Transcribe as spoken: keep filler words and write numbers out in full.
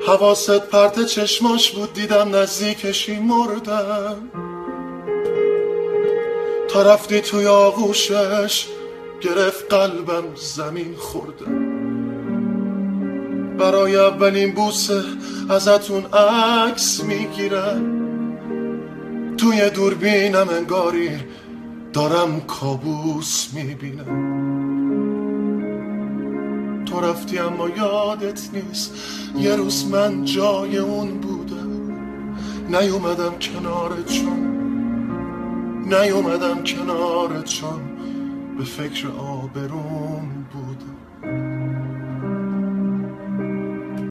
حواست پرت چشماش بود، دیدم نزدیکشی مردم. تا رفتی توی آغوشش گرفت قلبم زمین خوردم. برای اولین بوسه ازتون عکس میگیرم، توی دوربینم انگاری دارم کابوس میبینم. تو رفتی اما یادت نیست یه روز من جای اون بودم. نیومدم کنارت چون نیومدم کنارت چون به فکر آبروم بودم.